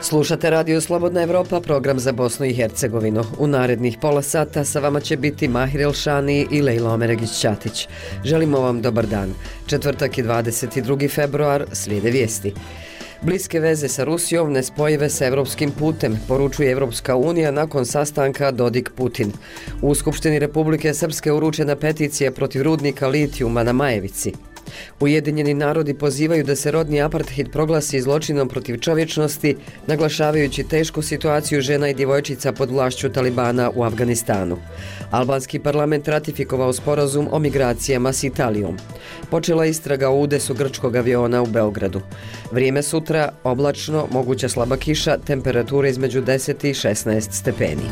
Slušate Radio Slobodna Evropa, program za Bosnu i Hercegovinu. U narednih pola sata sa vama će biti Mahir Elšani i Lejla Omeregić-Ćatić. Želimo vam dobar dan. Četvrtak je 22. februar, slijede vijesti. Bliske veze sa Rusijom nespojive sa evropskim putem, poručuje Evropska unija nakon sastanka Dodik-Putin. U Skupštini Republike Srpske uručena peticija protiv rudnika litijuma na Majevici. Ujedinjeni narodi pozivaju da se rodni apartheid proglasi zločinom protiv čovječnosti, naglašavajući tešku situaciju žena i djevojčica pod vlašću Talibana u Afganistanu. Albanski parlament ratifikovao sporazum o migracijama s Italijom. Počela istraga o udesu grčkog aviona u Beogradu. Vrijeme sutra, oblačno, moguća slaba kiša, temperature između 10 i 16 stepeni.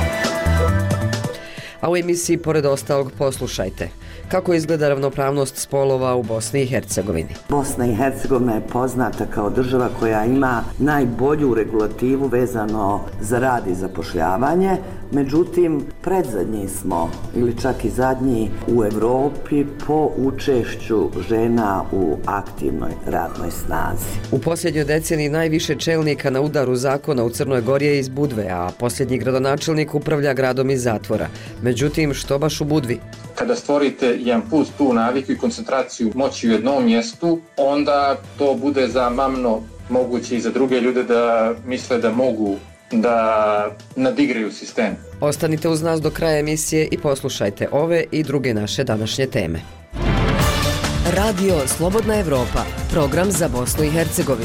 A u emisiji pored ostalog poslušajte. Kako izgleda ravnopravnost spolova u Bosni i Hercegovini? Bosna i Hercegovina je poznata kao država koja ima najbolju regulativu vezano za rad i zapošljavanje, međutim predzadnji smo ili čak i zadnji u Europi po učešću žena u aktivnoj radnoj snazi. U posljednjoj deceniji najviše čelnika na udaru zakona u Crnoj Gori je iz Budve, a posljednji gradonačelnik upravlja gradom iz zatvora. Međutim, što baš u Budvi? Kada stvorite jedan put tu naviku i koncentraciju moći u jednom mjestu, onda to bude zamamno moguće i za druge ljude da misle da mogu da nadigraju sistem. Ostanite uz nas do kraja emisije i poslušajte ove i druge naše današnje teme. Radio Slobodna Evropa, program za Bosnu i Hercegovinu.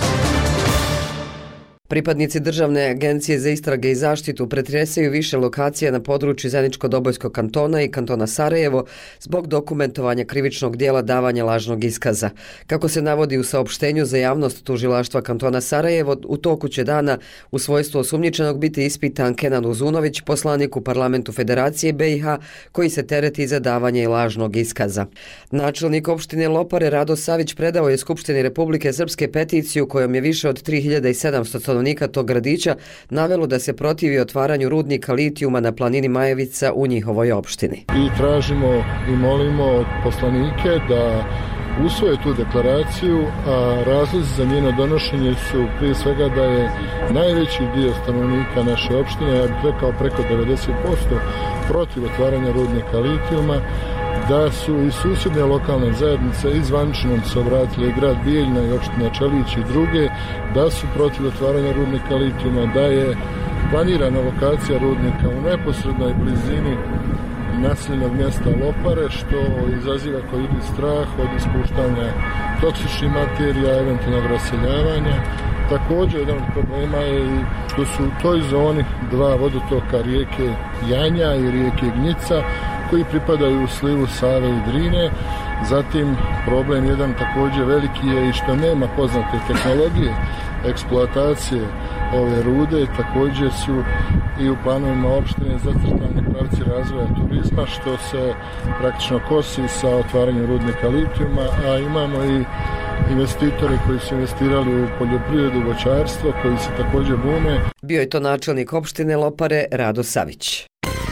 Pripadnici Državne agencije za istrage i zaštitu pretresaju više lokacija na području Zeničko-Dobojskog kantona i kantona Sarajevo zbog dokumentovanja krivičnog dijela davanja lažnog iskaza. Kako se navodi u saopštenju za javnost tužilaštva kantona Sarajevo, u toku će dana u svojstvu osumnjičenog biti ispitan Kenan Uzunović, poslanik u Parlamentu Federacije BiH, koji se tereti za davanje lažnog iskaza. Načelnik opštine Lopare Rado Savić predao je Skupštini Republike Srpske peticiju kojom je više od 3700 stanovnika tog gradića navelo da se protivi otvaranju rudnika litijuma na planini Majevica u njihovoj opštini. I tražimo i molimo od poslanike da usvoje tu deklaraciju, a razlozi za njeno donošenje su prije svega da je najveći dio stanovnika naše opštine, ja bih rekao preko 90%, protiv otvaranja rudnika litijuma, da su i susjedne lokalne zajednice izvanično se obratile grad Bijeljina i opština Čelić i druge, da su protiv otvaranja rudnika litijuma, da je planirana lokacija rudnika u neposrednoj blizini naseljenog mjesta Lopare, što izaziva kod ljudi strah od ispuštanja toksičnih materija, eventualnog raseljavanja. Također, jedan od problema je i što su u toj zoni dva vodotoka rijeke Janja i rijeke Gnjica, koji pripadaju u slivu Save i Drine. Zatim, problem jedan također veliki je i što nema poznate tehnologije eksploatacije ove rude. Također su i u planovima opštine zacrtani pravci razvoja turizma, što se praktično kosi sa otvaranjem rudnika litijuma, a imamo i investitori koji su investirali u poljoprivredu, voćarstvo, koji se također bune. Bio je to načelnik opštine Lopare Rado Savić.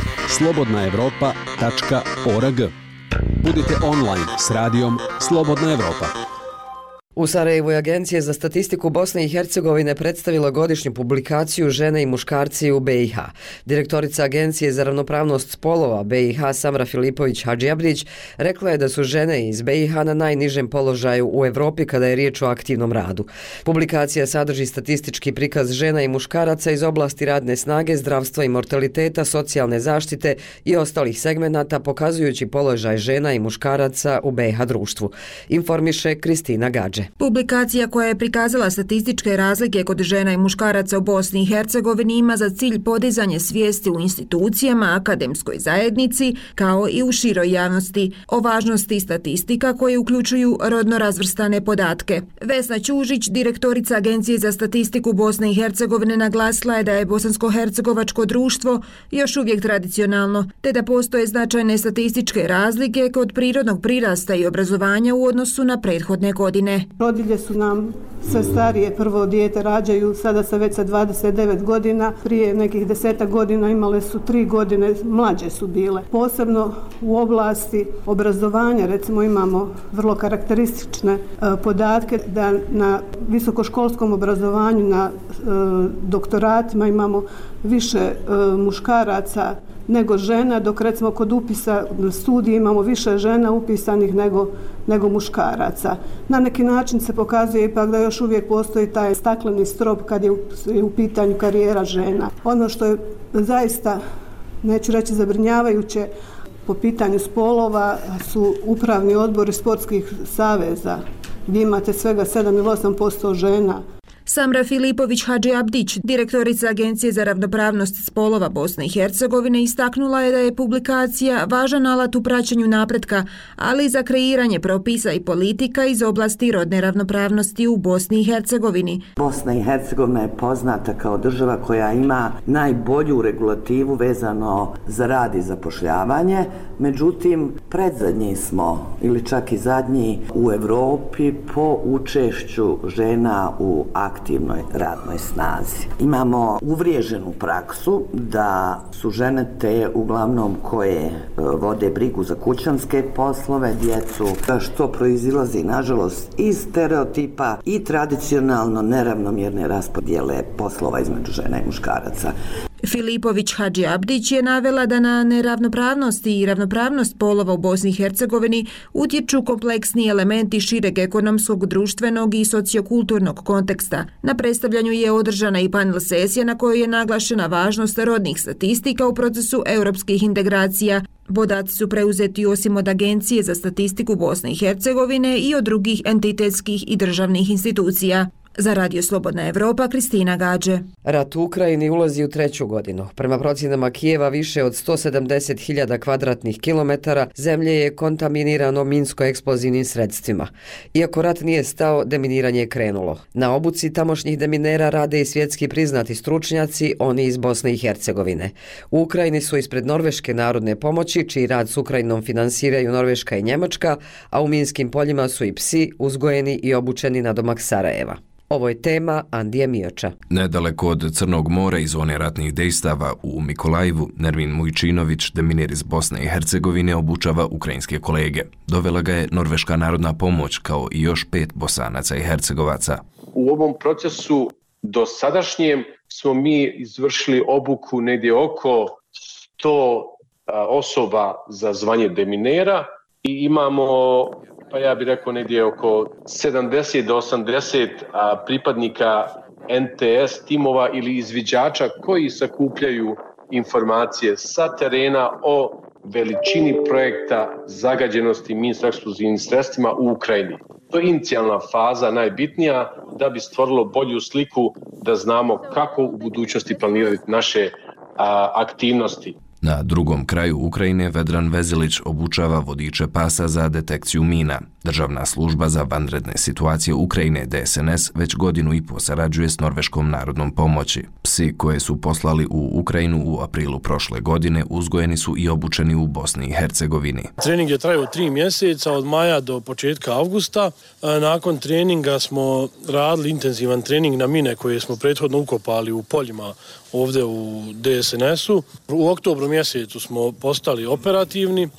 slobodnaevropa.org. Budite online s radijom Slobodna Evropa. U Sarajevu je Agencija za statistiku Bosne i Hercegovine predstavila godišnju publikaciju Žene i muškarci u BiH. Direktorica Agencije za ravnopravnost spolova BiH Samra Filipović Hadžijabrić rekla je da su žene iz BiH na najnižem položaju u Evropi kada je riječ o aktivnom radu. Publikacija sadrži statistički prikaz žena i muškaraca iz oblasti radne snage, zdravstva i mortaliteta, socijalne zaštite i ostalih segmenata, pokazujući položaj žena i muškaraca u BiH društvu. Informiše Kristina Gadže. Publikacija koja je prikazala statističke razlike kod žena i muškaraca u Bosni i Hercegovini ima za cilj podizanje svijesti u institucijama, akademskoj zajednici, kao i u široj javnosti o važnosti statistika koje uključuju rodno razvrstane podatke. Vesna Ćužić, direktorica Agencije za statistiku Bosne i Hercegovine, naglasila je da je bosansko-hercegovačko društvo još uvijek tradicionalno, te da postoje značajne statističke razlike kod prirodnog prirasta i obrazovanja u odnosu na prethodne godine. Rodilje su nam sve starije, prvo dijete rađaju sada se već sa 29 godina, prije nekih 10 godina imale su 3 godine, mlađe su bile. Posebno u oblasti obrazovanja, recimo imamo vrlo karakteristične podatke da na visokoškolskom obrazovanju, na doktoratima imamo više muškaraca nego žena, dok recimo kod upisa studija imamo više žena upisanih nego muškaraca. Na neki način se pokazuje ipak da još uvijek postoji taj stakleni strop kad je u pitanju karijera žena. Ono što je zaista, neću reći zabrinjavajuće, po pitanju spolova su upravni odbori sportskih saveza gdje imate svega 7 ili 8% žena. Samra Filipović Hadžiabdić, direktorica Agencije za ravnopravnost spolova Bosne i Hercegovine, istaknula je da je publikacija važan alat u praćenju napretka, ali i za kreiranje propisa i politika iz oblasti rodne ravnopravnosti u Bosni i Hercegovini. Bosna i Hercegovina je poznata kao država koja ima najbolju regulativu vezano za rad i zapošljavanje, međutim predzadnji smo ili čak i zadnji u Europi po učešću žena u aktivnoj radnoj snazi. Imamo uvriježenu praksu da su žene te uglavnom koje vode brigu za kućanske poslove, djecu, što proizilazi nažalost iz stereotipa i tradicionalno neravnomjerne raspodjele poslova između žena i muškaraca. Filipović Hadžiabdić je navela da na neravnopravnost i ravnopravnost polova u Bosni i Hercegovini utječu kompleksni elementi šireg ekonomskog, društvenog i sociokulturnog konteksta. Na predstavljanju je održana i panel sesija na kojoj je naglašena važnost rodnih statistika u procesu europskih integracija. Podaci su preuzeti osim od Agencije za statistiku Bosne i Hercegovine i od drugih entitetskih i državnih institucija. Za Radio Slobodna Evropa, Kristina Gađe. Rat u Ukrajini ulazi u 3. godinu. Prema procjenama Kijeva, više od 170.000 kvadratnih kilometara zemlje je kontaminirano minsko-eksplozivnim sredstvima. Iako rat nije stao, deminiranje je krenulo. Na obuci tamošnjih deminera rade i svjetski priznati stručnjaci, oni iz Bosne i Hercegovine. U Ukrajini su ispred Norveške narodne pomoći, čiji rad s Ukrajinom finansiraju Norveška i Njemačka, a u minskim poljima su i psi uzgojeni i obučeni na domak Sarajeva. Ovo je tema Andije Mioča. Nedaleko od Crnog mora i zone ratnih dejstava u Mikolajivu, Nermin Mujčinović, deminer iz Bosne i Hercegovine, obučava ukrajinske kolege. Dovela ga je Norveška narodna pomoć, kao i još 5 Bosanaca i Hercegovaca. U ovom procesu do sadašnjem smo mi izvršili obuku negdje oko 100 osoba za zvanje deminera i imamo, pa ja bih rekao negdje oko 70 do 80 pripadnika NTS timova ili izviđača koji sakupljaju informacije sa terena o veličini projekta zagađenosti minsko-eksplozivnim sredstvima u Ukrajini. To je inicijalna faza, najbitnija, da bi stvorilo bolju sliku da znamo kako u budućnosti planirati naše aktivnosti. Na drugom kraju Ukrajine Vedran Vezilić obučava vodiče pasa za detekciju mina. Državna služba za vanredne situacije Ukrajine, DSNS, već 1,5 godinu sarađuje s Norveškom narodnom pomoći. Psi koje su poslali u Ukrajinu u aprilu prošle godine uzgojeni su i obučeni u Bosni i Hercegovini. Trening je trajao 3 mjeseca, od maja do početka avgusta. Nakon treninga smo radili intenzivan trening na mine koje smo prethodno ukopali u poljima ovdje u DSNS-u. U oktobru mjesecu smo postali operativni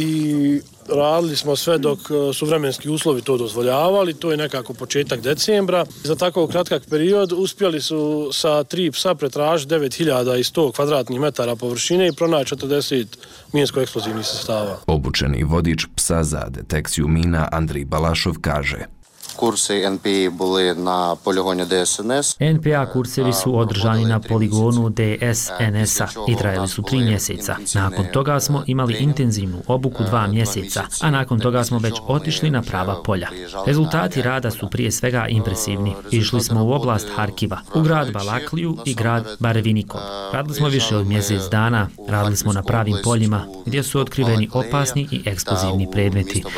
i radili smo sve dok su vremenski uslovi to dozvoljavali, to je nekako početak decembra. Za tako kratak period uspjeli su sa 3 psa pretražiti 9100 kvadratnih metara površine i pronaći 40 minsko-eksplozivnih sredstava. Obučeni vodič psa za detekciju mina Andrij Balašov kaže: Kursi NPI bili na poligonu DSNS. NPA kursevi su održani na poligonu DSNS-a i trajali su 3 mjeseca. Nakon toga smo imali intenzivnu obuku 2 mjeseca, a nakon toga smo već otišli na prava polja. Rezultati rada su prije svega impresivni. Išli smo u oblast Harkiva, u grad Balakliju i grad Barevinikov. Radili smo više od mjesec dana, radili smo na pravim poljima gdje su otkriveni opasni i eksplozivni predmeti.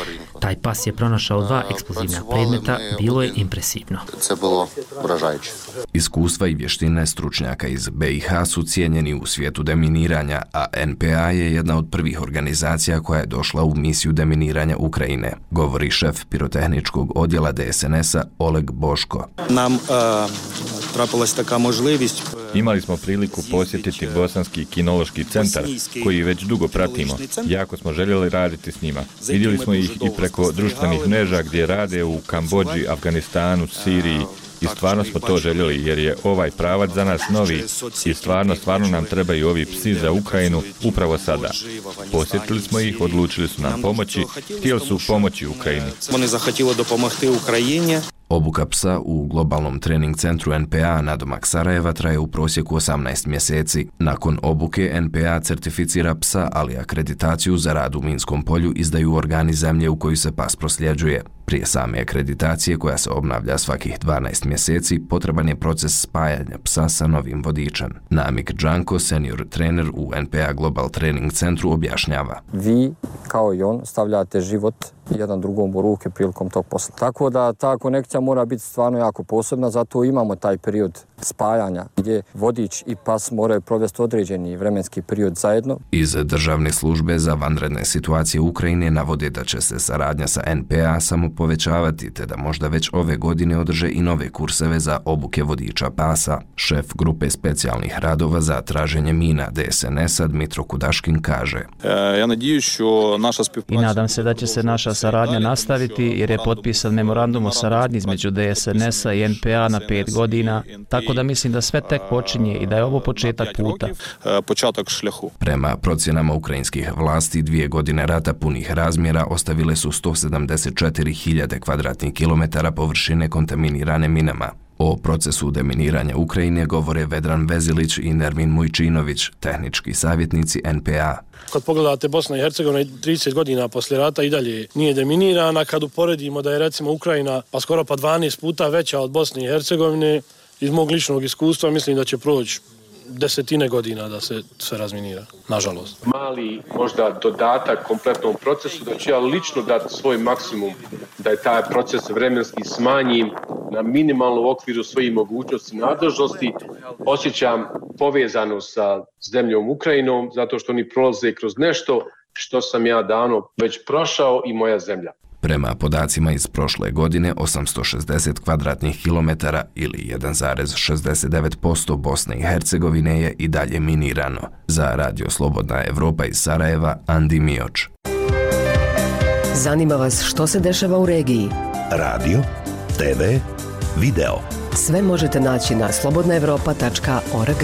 Taj pas je pronašao 2 eksplozivna predmeta, bilo je impresivno. Iskustva i vještine stručnjaka iz BiH su cijenjeni u svijetu deminiranja, a NPA je jedna od prvih organizacija koja je došla u misiju deminiranja Ukrajine, govori šef pirotehničkog odjela DSNS-a Oleg Boško. Nam trapilась taka možljivost. Imali smo priliku posjetiti Bosanski kinološki centar, koji već dugo pratimo. Jako smo željeli raditi s njima. Vidjeli smo ih i preko društvenih mreža gdje rade u Kambodži, Afganistanu, Siriji. I stvarno smo to željeli jer je ovaj pravac za nas novi i stvarno nam trebaju ovi psi za Ukrajinu upravo sada. Posjetili smo ih, odlučili su nam pomoći, htjeli su pomoći Ukrajini. Oni zahtjeli dopomogti Ukrajini. Obuka psa u globalnom trening centru NPA nadomak Sarajeva traje u prosjeku 18 mjeseci. Nakon obuke NPA certificira psa, ali akreditaciju za rad u minskom polju izdaju organi zemlje u koju se pas prosljeđuje. Prije same akreditacije, koja se obnavlja svakih 12 mjeseci, potreban je proces spajanja psa sa novim vodičem. Namik Džanko, senior trener u NPA Global Training Centru, objašnjava. Vi, kao i on, stavljate život jedan drugom u ruke prilikom tog posla. Tako da ta konekcija mora biti stvarno jako posebna, zato imamo taj period spajanja gdje vodič i pas moraju provesti određeni vremenski period zajedno. Iz Državne službe za vanredne situacije Ukrajine navode da će se saradnja sa NPA samo povećavati, te da možda već ove godine održe i nove kurseve za obuke vodiča pasa. Šef grupe specijalnih radova za traženje mina DSNS-a Dmitro Kudaškin kaže: I nadam se da će se naša saradnja nastaviti jer je potpisan memorandum o saradnji između DSNS-a i NPA na 5 godina, tako da mislim da sve tek počinje i da je ovo početak puta. Prema procjenama ukrajinskih vlasti, 2 godine rata punih razmjera ostavile su 174.000 kvadratnih kilometara površine kontaminirane minama. O procesu deminiranja Ukrajine govore Vedran Vezilić i Nermin Mujčinović, tehnički savjetnici NPA. Kad pogledate Bosna i Hercegovina 30 godina poslije rata i dalje nije deminirana, kad uporedimo da je recimo Ukrajina pa skoro pa 12 puta veća od Bosne i Hercegovine, iz mog ličnog iskustva mislim da će proći 10 godina da se sve razminira, nažalost. Mali možda dodatak kompletnom procesu, da ću ja lično dati svoj maksimum da je taj proces vremenski smanjim na minimalnu okviru svojih mogućnosti i nadležnosti. Osjećam povezano sa zemljom Ukrajinom zato što oni prolaze kroz nešto što sam ja davno već prošao i moja zemlja. Prema podacima iz prošle godine, 860 kvadratnih kilometara ili 1,69% Bosne i Hercegovine je i dalje minirano. Za Radio Slobodna Evropa iz Sarajeva, Andi Mioč. Zanima vas što se dešava u regiji? Radio, TV, video. Sve možete naći na slobodnaevropa.org.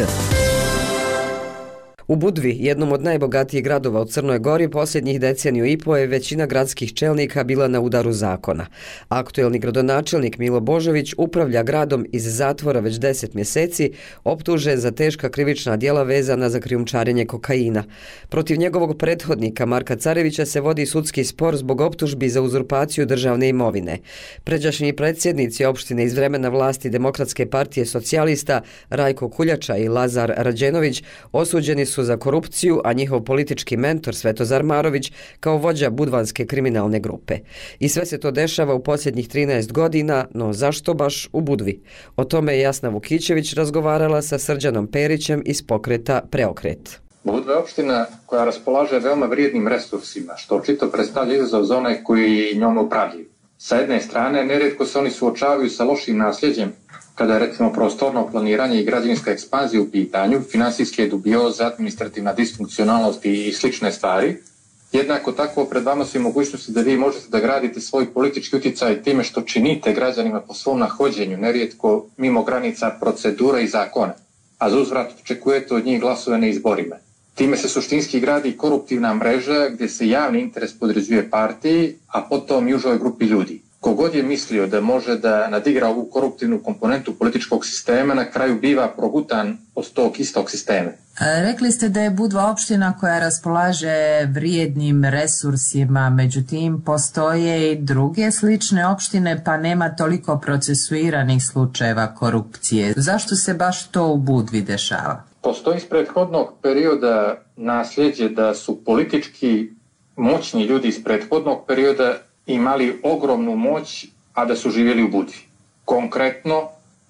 U Budvi, jednom od najbogatijih gradova u Crnoj Gori, posljednjih deceniju i po je većina gradskih čelnika bila na udaru zakona. Aktuelni gradonačelnik Milo Božović upravlja gradom iz zatvora već 10 mjeseci, optužen za teška krivična djela vezana za krijumčarenje kokaina. Protiv njegovog prethodnika Marka Carevića se vodi sudski spor zbog optužbi za uzurpaciju državne imovine. Pređašnji predsjednici opštine iz vremena vlasti Demokratske partije socijalista Rajko Kuljača i Lazar Rađenović osuđeni su za korupciju, a njihov politički mentor Svetozar Marović kao vođa budvanske kriminalne grupe. I sve se to dešava u posljednjih 13 godina, no zašto baš u Budvi? O tome je Jasna Vukićević razgovarala sa Srđanom Perićem iz pokreta Preokret. Budva je opština koja raspolaže veoma vrijednim resursima, što očito predstavlja izazov za one koji njome upravljaju. Sa jedne strane, nerijetko se oni suočavaju sa lošim nasljeđem, kada je recimo prostorno planiranje i građevinska ekspanzija u pitanju, finansijske dubioze, administrativna disfunkcionalnost i slične stvari. Jednako tako pred vama su i mogućnosti da vi možete da gradite svoj politički utjecaj time što činite građanima po svom nahođenju, nerijetko mimo granica procedura i zakona, a za uzvrat očekujete od njih glasove na izborima. Time se suštinski gradi koruptivna mreža gdje se javni interes podređuje partiji, a potom i užoj grupi ljudi. Kogod je mislio da može da nadigra ovu koruptivnu komponentu političkog sistema, na kraju biva progutan od tog istog sistema. Rekli ste da je Budva opština koja raspolaže vrijednim resursima, međutim postoje i druge slične opštine pa nema toliko procesuiranih slučajeva korupcije. Zašto se baš to u Budvi dešava? Postoji iz prethodnog perioda nasljeđe da su politički moćni ljudi iz prethodnog perioda imali ogromnu moć, a da su živjeli u Budvi. Konkretno,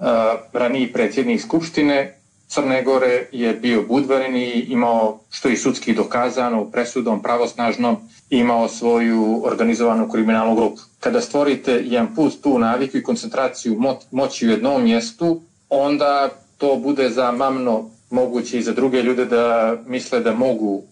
raniji predsjednik Skupštine Crne Gore je bio Budvarin i imao, što je sudski dokazano, presudom pravosnažnom, imao svoju organizovanu kriminalnu grupu. Kada stvorite jedan put tu naviku i koncentraciju moći u jednom mjestu, onda to bude zamamno moguće i za druge ljude da misle da mogu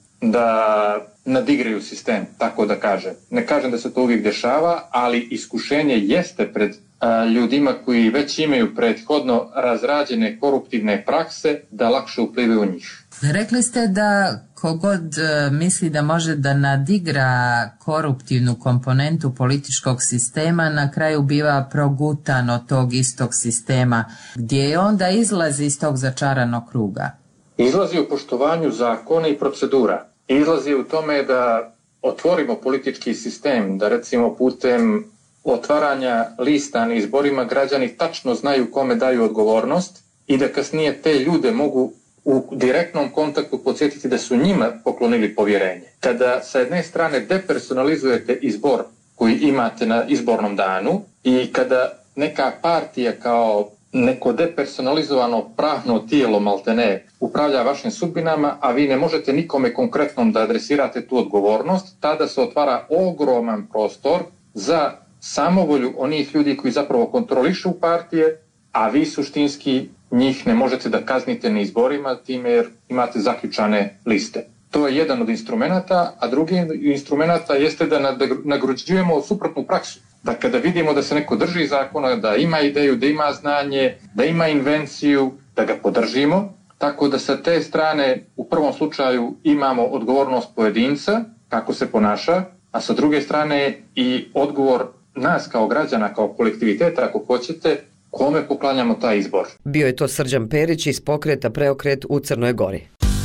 da nadigraju sistem, tako da kažem. Ne kažem da se to uvijek dešava, ali iskušenje jeste pred ljudima koji već imaju prethodno razrađene koruptivne prakse da lakše uplivaju u njih. Rekli ste da kogod misli da može da nadigra koruptivnu komponentu političkog sistema, na kraju biva progutan od tog istog sistema. Gdje onda izlazi iz tog začaranog kruga? Izlazi u poštovanju zakona i procedura. Izlazi u tome da otvorimo politički sistem, da recimo putem otvaranja lista na izborima građani tačno znaju kome daju odgovornost i da kasnije te ljude mogu u direktnom kontaktu podsjetiti da su njima poklonili povjerenje. Kada sa jedne strane depersonalizujete izbor koji imate na izbornom danu i kada neka partija kao neko depersonalizovano pravno tijelo maltene upravlja vašim sudbinama, a vi ne možete nikome konkretnom da adresirate tu odgovornost, tada se otvara ogroman prostor za samovolju onih ljudi koji zapravo kontrolišu partije, a vi suštinski njih ne možete da kaznite na izborima time jer imate zaključane liste. To je jedan od instrumenata, a drugi instrumenata jeste da nagrađujemo suprotnu praksu. Da kada vidimo da se neko drži zakona, da ima ideju, da ima znanje, da ima invenciju, da ga podržimo, tako da sa te strane u prvom slučaju imamo odgovornost pojedinca, kako se ponaša, a sa druge strane i odgovor nas kao građana, kao kolektiviteta, ako hoćete, kome poklanjamo taj izbor. Bio je to Srđan Perić iz pokreta Preokret u Crnoj Gori.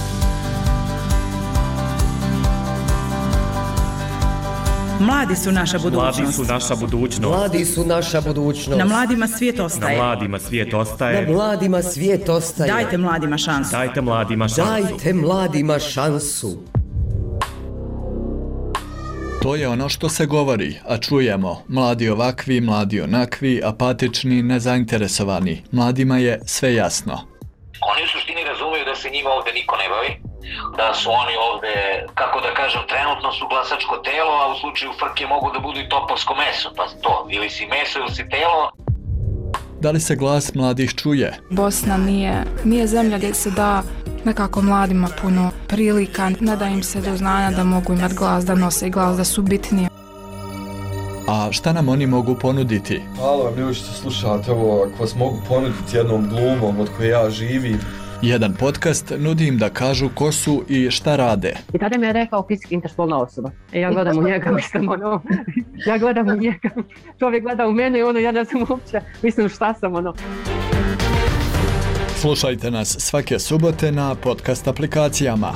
Mladi su naša budućnost. Mladi su naša budućnost. Mladi su naša budućnost. Na mladima svijet ostaje. Na mladima svijet ostaje. Na mladima svijet ostaje. Dajte mladima šansu. Dajte mladima šansu. Dajte mladima šansu. To je ono što se govori, a čujemo. Mladi ovakvi, mladi onakvi, apatični, nezainteresovani. Mladima je sve jasno. Oni u suštini razumiju da se njima ovdje niko ne bavi, da su oni ovdje, kako da kažem, trenutno su glasačko telo, a u slučaju frke mogu da budu i topovsko meso, pa to, ili si meso ili si telo. Da li se glas mladih čuje? Bosna nije zemlja gdje se da nekako mladima puno prilika, ne da im se do znanja da mogu imati glas, da nose glas, da su bitnije. A šta nam oni mogu ponuditi? Hvala vam ljudi što slušate ovo, ako vas mogu ponuditi jednom glumom od koje ja živim. Jedan podcast nudi im da kažu ko su i šta rade. I tada mi je rekao fizički interspolna osoba. Ja gledam u njega, mislim ja gledam u njega. Čovjek gleda u mene i ja ne znam uopće, mislim šta sam Slušajte nas svake subote na podcast aplikacijama.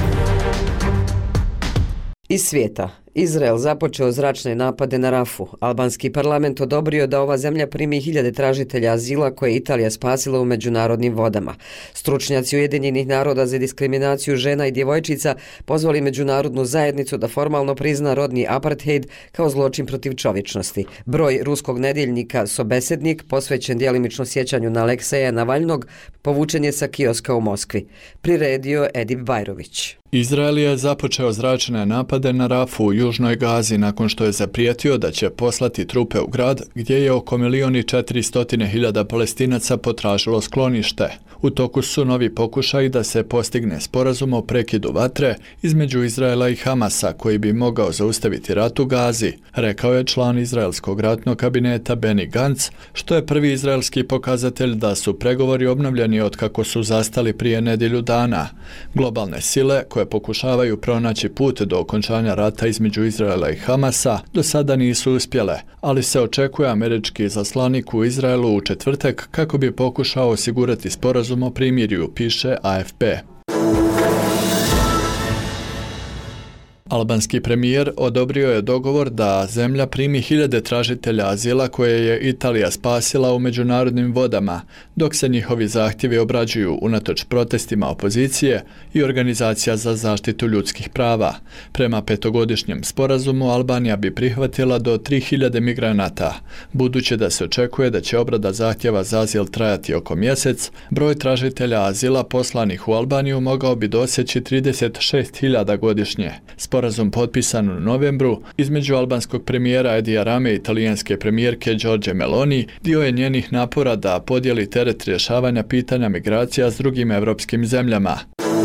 Iz svijeta. Izrael započeo zračne napade na Rafu. Albanski parlament odobrio da ova zemlja primi 1000 tražitelja azila koje je Italija spasila u međunarodnim vodama. Stručnjaci Ujedinjenih naroda za diskriminaciju žena i djevojčica pozvali međunarodnu zajednicu da formalno prizna rodni apartheid kao zločin protiv čovječnosti. Broj ruskog nedjeljnika Sobesednik, posvećen djelimično sjećanju na Alekseja Navalnog, povučen je sa kioska u Moskvi. Priredio Edip Bajrović. Izrael je započeo zračne napade na Rafu u južnoj Gazi nakon što je zaprijetio da će poslati trupe u grad gdje je oko 1.400.000 Palestinaca potražilo sklonište. U toku su novi pokušaji da se postigne sporazum o prekidu vatre između Izraela i Hamasa koji bi mogao zaustaviti rat u Gazi, rekao je član izraelskog ratnog kabineta Benny Gantz, što je prvi izraelski pokazatelj da su pregovori obnovljeni od kako su zastali prije nedjelju dana. Globalne sile koje pokušavaju pronaći put do okončanja rata između Izraela i Hamasa do sada nisu uspjele, ali se očekuje američki izaslanik u Izraelu u četvrtak kako bi pokušao osigurati sporazum o primirju, piše AFP. Albanski premijer odobrio je dogovor da zemlja primi 1000 tražitelja azila koje je Italija spasila u međunarodnim vodama, dok se njihovi zahtjevi obrađuju unatoč protestima opozicije i organizacija za zaštitu ljudskih prava. Prema 5-godišnjem sporazumu Albanija bi prihvatila do 3000 migranata. Budući da se očekuje da će obrada zahtjeva za azil trajati oko mjesec, broj tražitelja azila poslanih u Albaniju mogao bi doseći 36.000 godišnje. Sporazum potpisan u novembru između albanskog premijera Edija Rame i italijanske premijerke Giorgie Meloni dio je njenih napora da podijeli teret rješavanja pitanja migracija s drugim evropskim zemljama.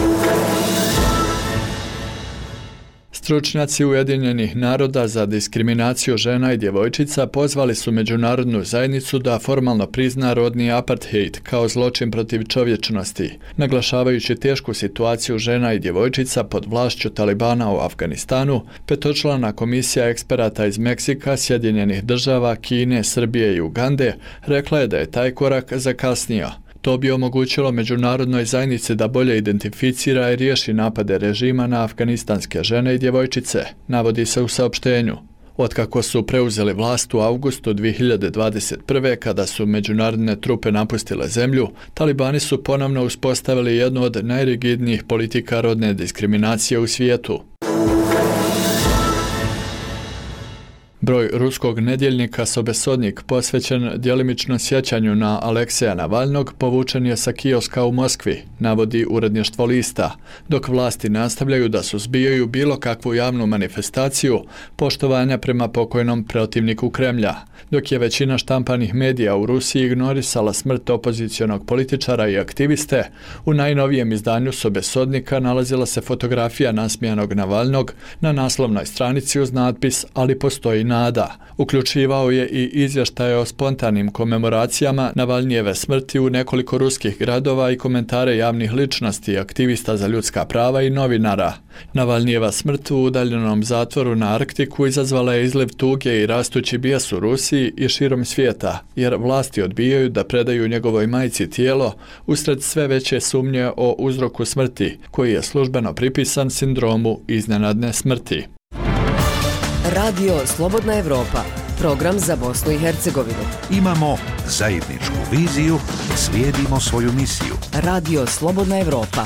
Stručnjaci Ujedinjenih naroda za diskriminaciju žena i djevojčica pozvali su međunarodnu zajednicu da formalno prizna rodni apartheid kao zločin protiv čovječnosti, naglašavajući tešku situaciju žena i djevojčica pod vlašću Talibana u Afganistanu. Petočlana komisija eksperata iz Meksika, Sjedinjenih država, Kine, Srbije i Ugande rekla je da je taj korak zakasnio. To bi omogućilo međunarodnoj zajednici da bolje identificira i riješi napade režima na afganistanske žene i djevojčice, navodi se u saopštenju. Otkako su preuzeli vlast u avgustu 2021. kada su međunarodne trupe napustile zemlju, talibani su ponovno uspostavili jednu od najrigidnijih politika rodne diskriminacije u svijetu. Broj ruskog nedjeljnika Sobesodnik posvećen djelimično sjećanju na Alekseja Navalnog povučen je sa kioska u Moskvi, navodi uredništvo lista, dok vlasti nastavljaju da suzbijaju bilo kakvu javnu manifestaciju poštovanja prema pokojnom protivniku Kremlja, dok je većina štampanih medija u Rusiji ignorisala smrt opozicionog političara i aktiviste. U najnovijem izdanju Sobesodnika nalazila se fotografija nasmijanog Navalnog na naslovnoj stranici uz natpis "Ali postoji nada". Uključivao je i izvještaje o spontanim komemoracijama Navalnijeve smrti u nekoliko ruskih gradova i komentare javnih ličnosti, aktivista za ljudska prava i novinara. Navalnijeva smrt u udaljenom zatvoru na Arktiku izazvala je izliv tuge i rastući bijes u Rusiji i širom svijeta, jer vlasti odbijaju da predaju njegovoj majci tijelo usred sve veće sumnje o uzroku smrti, koji je službeno pripisan sindromu iznenadne smrti. Radio Slobodna Evropa, program za Bosnu i Hercegovinu. Imamo zajedničku viziju, slijedimo svoju misiju. Radio Slobodna Evropa.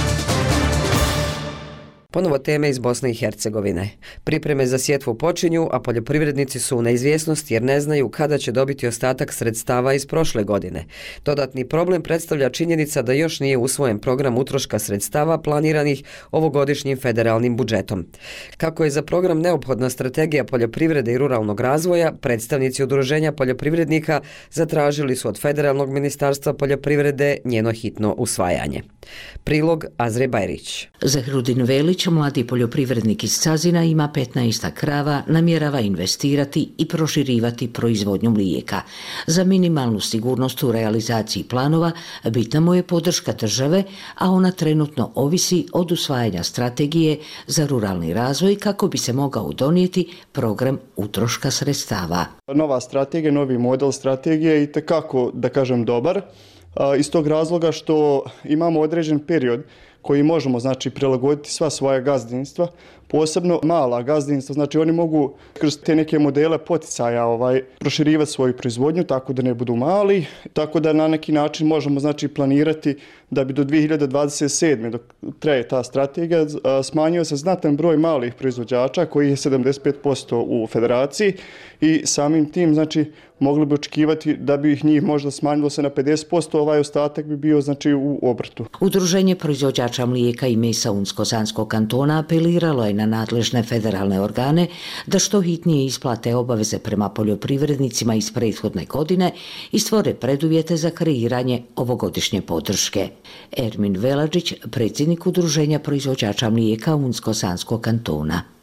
Ponovo teme iz Bosne i Hercegovine. Pripreme za sjetvu počinju, a poljoprivrednici su u neizvjesnosti jer ne znaju kada će dobiti ostatak sredstava iz prošle godine. Dodatni problem predstavlja činjenica da još nije usvojen program utroška sredstava planiranih ovogodišnjim federalnim budžetom. Kako je za program neophodna strategija poljoprivrede i ruralnog razvoja, predstavnici udruženja poljoprivrednika zatražili su od Federalnog ministarstva poljoprivrede njeno hitno usvajanje. Prilog Azre Bajrić. Zahrudin Velić, mladi poljoprivrednik iz Cazina, ima 15 krava, namjerava investirati i proširivati proizvodnju mlijeka. Za minimalnu sigurnost u realizaciji planova bitna mu je podrška države, a ona trenutno ovisi od usvajanja strategije za ruralni razvoj kako bi se mogao donijeti program utroška sredstava. Nova strategija, novi model strategije je itekako, da kažem, dobar. Iz tog razloga što imamo određen period koji možemo, znači, prilagoditi sva svoja gazdinstva, posebno mala gazdinstva, znači oni mogu kroz te neke modele poticaja proširivati svoju proizvodnju tako da ne budu mali, tako da na neki način možemo, znači, planirati da bi do 2027. dok traje ta strategija smanjio se znatan broj malih proizvođača koji je 75% u federaciji i samim tim, znači, mogli bi očekivati da bi ih njih možda smanjilo se na 50%, ovaj ostatak bi bio, znači, u obrtu. Udruženje proizvođača mlijeka i mesa Unsko-Sanskog kantona apeliralo je na nadležne federalne organe da što hitnije isplate obaveze prema poljoprivrednicima iz prethodne godine i stvore preduvjete za kreiranje ovogodišnje podrške. Ermin Veladžić, predsjednik Udruženja proizvođača mlijeka Unsko-Sanskog kantona. Ove godine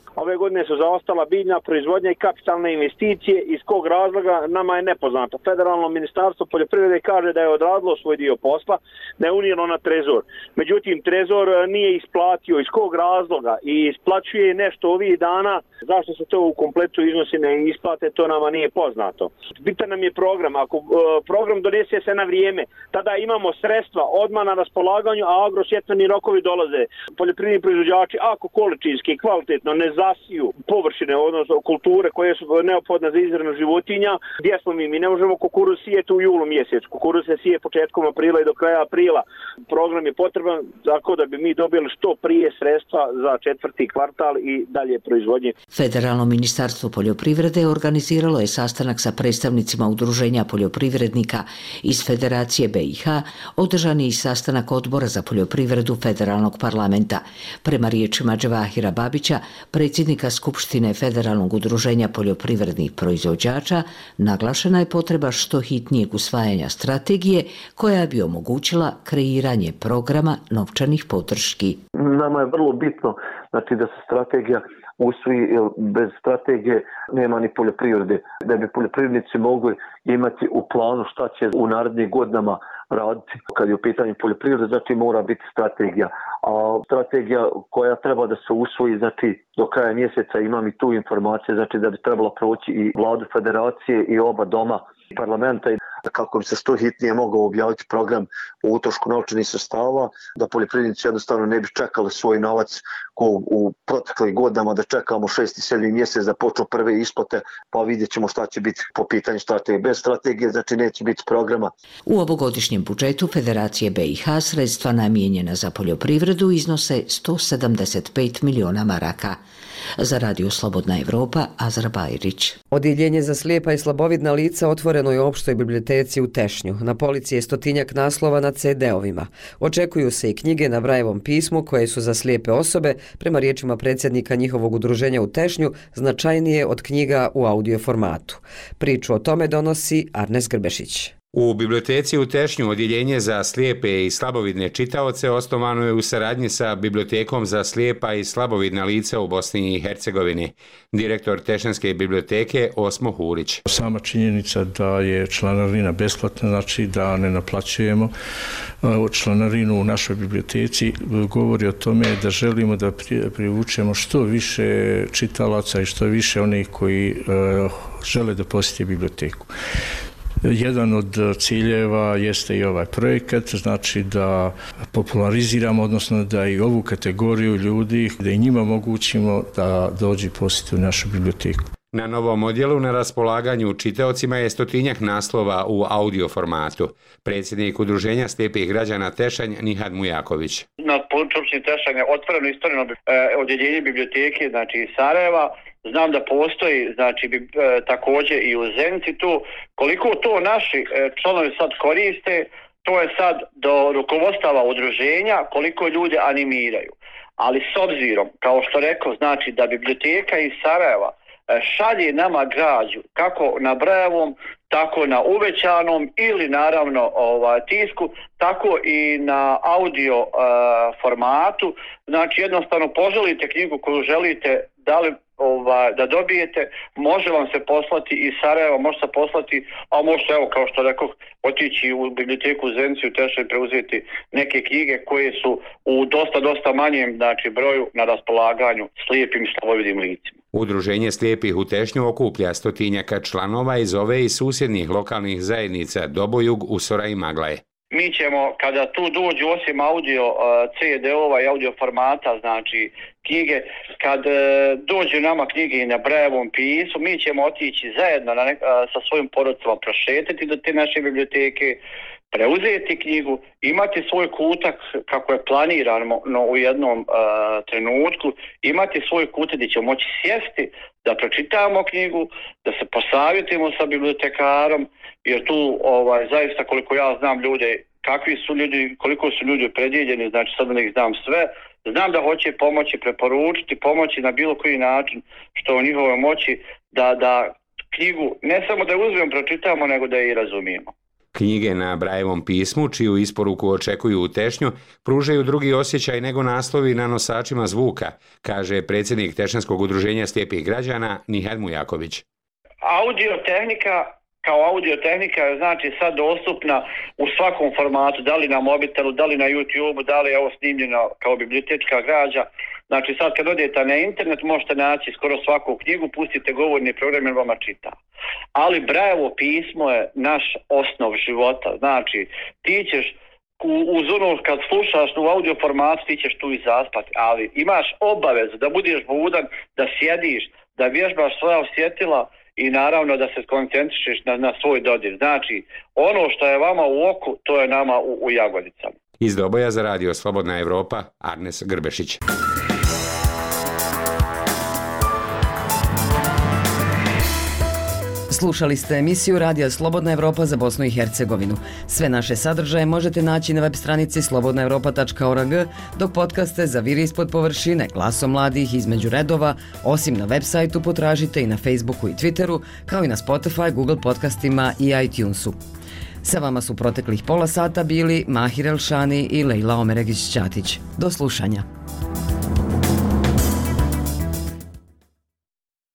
godine su zaostala biljna proizvodnja i kapitalne investicije, iz kog razloga nama je nepoznato. Federalno ministarstvo poljoprivrede kaže da je odradilo svoj dio posla, da je unijelo na trezor. Međutim, trezor nije isplatio iz kog razloga i isplaćuje nešto ovih dana. Zašto se to u kompletu iznosi ne isplate, to nama nije poznato. Bitan nam je program. Ako program donese se na vrijeme, tada imamo sredstva odmah na raspolaganju, a agrosjetveni rokovi dolaze. Poljoprivredni proizvođači, ako količinski kvalitetno ne zasiju površine, odnosno kulture koje su neophodne za izranu životinja, gdje smo mi? Mi ne možemo kukuruz sijeti u julu mjesecu. Kukuruz se sije početkom aprila i do kraja aprila. Program je potreban tako da bi mi dobili što prije sredstva za 4. kvartal i dalje proizvodnje. Federalno ministarstvo poljoprivrede organiziralo je sastanak sa predstavnicima udruženja poljoprivrednika iz Federacije BiH, održan je i sastanak odbora za poljoprivredu Federalnog parlamenta. Prema riječima Dževahira Babića, predsjednika Skupštine Federalnog udruženja poljoprivrednih proizvođača, naglašena je potreba što hitnijeg usvajanja strategije koja bi omogućila kreiranje programa novčanih podrški. Nama je vrlo bitno da se strategija usvoji, jer bez strategije nema ni poljoprivrede. Da bi poljoprivrednici mogli imati u planu šta će u narednim godinama raditi. Kad je u pitanju poljoprivrede, znači mora biti strategija. A strategija koja treba da se usvoji, znači do kraja mjeseca imam i tu informacije, znači da bi trebalo proći i vladu federacije i oba doma parlamenta, kako bi se što hitnije mogao objaviti program o utrošku novčanih sredstava, da poljoprivrednici jednostavno ne bi čekali svoj novac ko u proteklih godinama da čekamo 6. i 7. mjesec da počnu prve isplate, pa vidjet ćemo šta će biti po pitanju strategije. Bez strategije znači neće biti programa. U ovogodišnjem budžetu Federacije BiH sredstva namijenjena za poljoprivredu iznose 175 miliona maraka. Za Radio Slobodna Evropa, Azra Bajrić. Odjeljenje za slijepa i slabovidna lica otvoreno je u opštoj biblioteci u Tešnju. Na polici je 100-tinjak naslova na CD-ovima. Očekuju se i knjige na Brajevom pismu koje su za slijepe osobe, prema riječima predsjednika njihovog udruženja u Tešnju, značajnije od knjiga u audio formatu. Priču o tome donosi Arnes Grbešić. U biblioteci u Tešnju odjeljenje za slijepe i slabovidne čitaoce osnovano je u saradnji sa Bibliotekom za slijepa i slabovidna lica u Bosni i Hercegovini. Direktor Tešnjanske biblioteke Osmo Hurić. Sama činjenica da je članarina besplatna, znači da ne naplaćujemo članarinu u našoj biblioteci, govori o tome da želimo da privučemo što više čitalaca i što više onih koji žele da posjete biblioteku. Jedan od ciljeva jeste i ovaj projekat, znači da populariziramo, odnosno da i ovu kategoriju ljudi, da i njima omogućimo da dođu i posjete u našu biblioteku. Na novom odjelu na raspolaganju čitaocima je 100-tinjak naslova u audio formatu. Predsjednik udruženja slijepih građana Tešanj Nihad Mujaković. Na području općine Tešanj je otvoreno istoreno odjeljenje biblioteke, znači iz Sarajeva. Znam da postoji, znači također i u Zenici tu. Koliko to naši članovi sad koriste, to je sad do rukovodstava udruženja, koliko ljudi animiraju. Ali s obzirom, kao što rekao, znači da biblioteka iz Sarajeva šalje nama građu kako na Brajevom, tako na uvećanom ili naravno tisku, tako i na audio formatu. Znači jednostavno poželite knjigu koju želite, da dobijete, može vam se poslati iz Sarajeva, može se poslati, a može evo kao što rekao otići u biblioteku u Zenici u Tešnju i preuzeti neke knjige koje su u dosta manjem broju na raspolaganju slijepim i slabovidnim licima. Udruženje slijepih u Tešnju okuplja 100-tinjaka članova iz ove i susjednih lokalnih zajednica Dobojug, Usora i Maglaje. Mi ćemo, kada tu dođu osim audio CD-ova i audio formata, znači knjige, kad dođu nama knjige na Brajevom pismu, mi ćemo otići zajedno sa svojim porodicama prošetiti do te naše biblioteke, preuzeti knjigu, imati svoj kutak kako je planirano u jednom trenutku, imati svoj kutak gdje ćemo moći sjesti da pročitamo knjigu, da se posavjetimo sa bibliotekarom, jer tu zaista koliko ja znam ljude, kakvi su ljudi, koliko su ljudi opredjeljeni, znači sad da ih znam sve, znam da hoće pomoći, preporučiti, pomoći na bilo koji način što u njihovoj moći da knjigu ne samo da uzmemo, pročitamo, nego da je i razumijemo. Knjige na Brajevom pismu, čiju isporuku očekuju u Tešnju, pružaju drugi osjećaj nego naslovi na nosačima zvuka, kaže predsjednik Tešnjanskog udruženja slijepih građana Nihad Mujaković. Audiotehnika kao audiotehnika je znači sad dostupna u svakom formatu, da li na mobitelu, da li na YouTube, da li je ovo snimljeno kao bibliotečka građa. Znači sad kad odete na internet možete naći skoro svaku knjigu, pustite govorni program jer vama čita. Ali Brajevo pismo je naš osnov života. Znači ti ćeš uz ono kad slušaš u audio formatu ti ćeš tu i zaspati, ali imaš obavezu da budeš budan, da sjediš, da vježbaš svoja osjetila i naravno da se skoncentrišeš na svoj dodir. Znači, ono što je vama u oku, to je nama u jagodicama. Iz Doboja za radio Slobodna Evropa, Arnes Grbešić. Slušali ste emisiju Radija Slobodna Evropa za Bosnu i Hercegovinu. Sve naše sadržaje možete naći na web stranici slobodnaevropa.org, dok podcaste za Viri ispod površine, Glasom mladih između redova, osim na web sajtu potražite i na Facebooku i Twitteru, kao i na Spotify, Google podcastima i iTunesu. Sa vama su proteklih pola sata bili Mahir Elšani i Lejla Omeregić-Ćatić. Do slušanja.